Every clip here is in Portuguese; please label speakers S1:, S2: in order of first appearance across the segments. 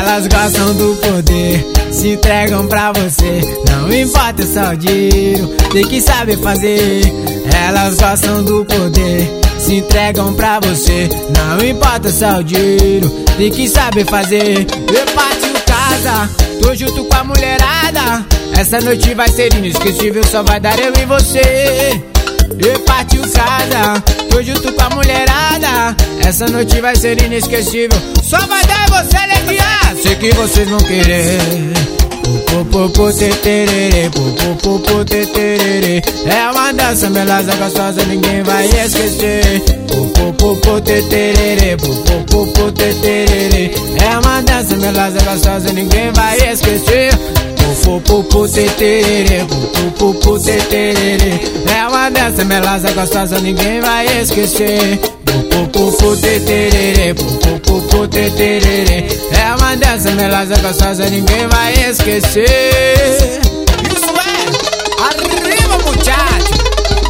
S1: Elas gostam do poder, se entregam pra você. Não importa só o dinheiro, tem que saber fazer. Elas gostam do poder, se entregam pra você. Não importa só o dinheiro, tem que saber fazer. Eu partiu casa, tô junto com a mulherada. Essa noite vai ser inesquecível, só vai dar eu e você. Eu partiu casa, tô junto com a mulherada. Essa noite vai ser inesquecível, só vai dar você alegria. Sei que vocês vão querer. Popopô teterere, popopô teterere. É uma dança melosa gostosa, ninguém vai esquecer. Popopô teterere, popopô teterere. É uma dança melosa gostosa, ninguém vai esquecer. Popopô teterere, popopô teterere. É uma dança melosa gostosa, ninguém vai esquecer. Popopô teterere, popopô teterere. É uma dança melosa gostosa, ninguém vai esquecer. Isso é, arriba muchacho.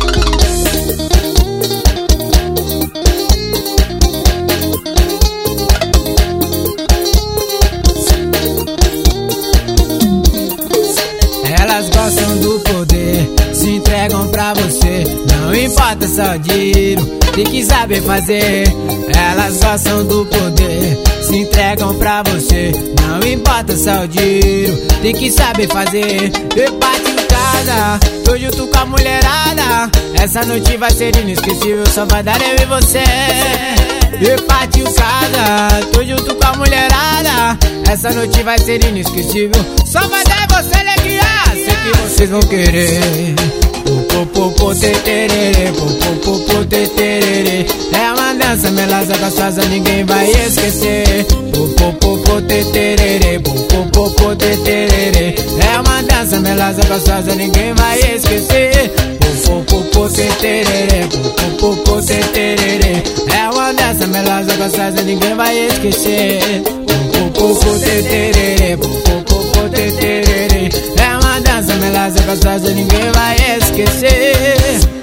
S1: Elas gostam do poder, se entregam pra você. Não importa só o dinheiro, tem que saber fazer. Elas gostam do poder, se entregam pra você. Não importa só o dinheiro, tem que saber fazer. Eu parti em casa, tô junto com a mulherada. Essa noite vai ser inesquecível, só vai dar eu e você. Eu parti em casa, tô junto com a mulherada. Essa noite vai ser inesquecível, só vai dar você alegria. Sei que vocês vão querer. Popopô teterere, popopô teterere. É uma dança melosa gostosa, ninguém vai esquecer. Popopô teterere, popopô teterere. É uma dança melosa gostosa, ninguém vai esquecer. Popopô teterere, popopô teterere. É uma dança melosa gostosa, ninguém vai esquecer. Popopô teterere, popopô teterere. É uma dança melosa gostosa, ninguém vai esquecer.